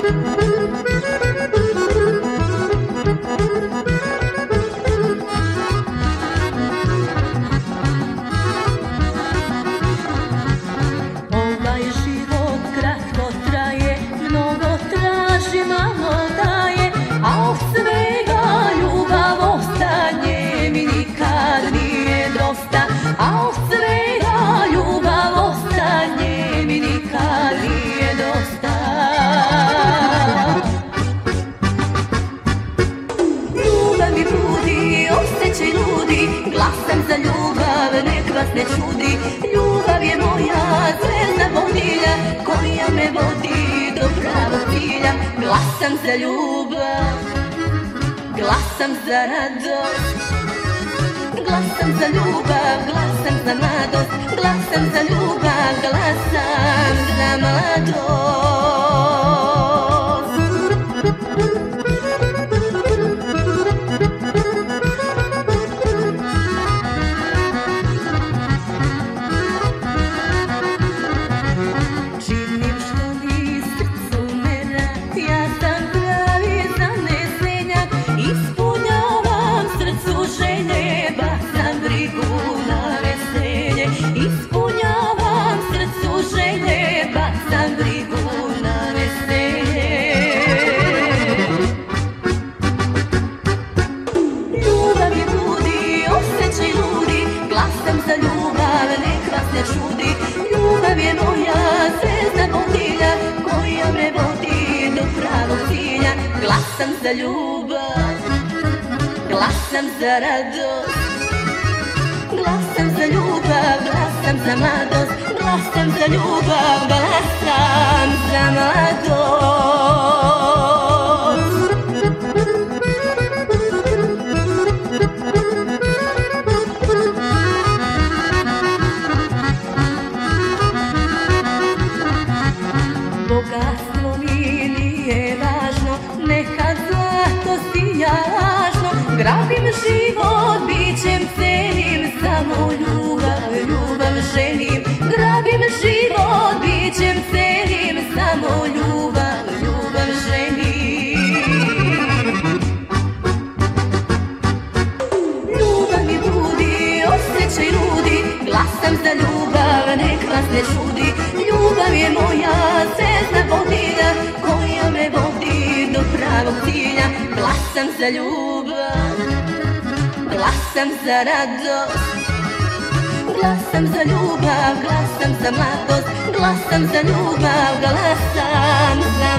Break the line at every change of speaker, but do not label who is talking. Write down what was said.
Ovaj život kratko traje, mnogo traži, malo daje, a od svega ljubav ostanje mi nikad nije dosta. A od svega ljubav ostanje mi nikad nije dosta. Ljubav mi budi, osjećaj ludi, glasam za ljubav, nek vas ne čudi. Ljubav je moja zvezda vodilja, koja me vodi do pravog cilja. Glasam za ljubav, glasam za radost, glasam za ljubav, glasam za mladost, glasam za ljubav, glasam za mladost. Činim što mi srcu ne da, ja sam pravi zanesenjak, ispunjavam srcu želje, bacam brigu na veselje. Ispunjavam srcu želje, bacam brigu na veselje. Ljubav je budi, osjećaj ludi, glasam za ljubav, nek vas ne čudi. Ljubav je moja zvezda vodilja, koja me vodi do pravog cilja. Glasam za ljubav, glasam za radost, glasam za ljubav, glasam za mladost, glasam za ljubav, glasam za mladost. Bogatstvo mi nije važno, neka zlato sija lažno. Grabim život, bićem cenim, samo ljubav, ljubav želim. Grabim život, bićem cenim, samo ljubav, ljubav želim. Ljubav mi budi, osjećaj ludi, glasam za ljubav, nek vas ne čudi. Ljubav je moja zvezda vodilja, koja me vodi do pravog cilja. Glasam za ljubav, glasam za radost, glasam za ljubav, glasam za mladost, glasam za ljubav, glasam za